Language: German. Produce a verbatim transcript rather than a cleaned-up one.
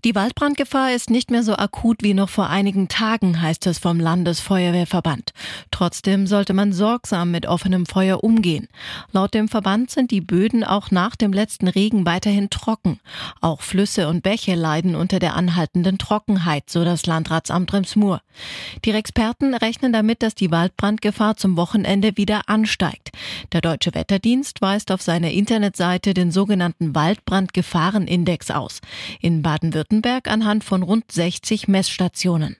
Die Waldbrandgefahr ist nicht mehr so akut wie noch vor einigen Tagen, heißt es vom Landesfeuerwehrverband. Trotzdem sollte man sorgsam mit offenem Feuer umgehen. Laut dem Verband sind die Böden auch nach dem letzten Regen weiterhin trocken. Auch Flüsse und Bäche leiden unter der anhaltenden Trockenheit, so das Landratsamt Rems-Murr. Die Experten rechnen damit, dass die Waldbrandgefahr zum Wochenende wieder ansteigt. Der Deutsche Wetterdienst weist auf seiner Internetseite den sogenannten Waldbrandgefahrenindex aus. In Baden-Württemberg anhand von rund sechzig Messstationen.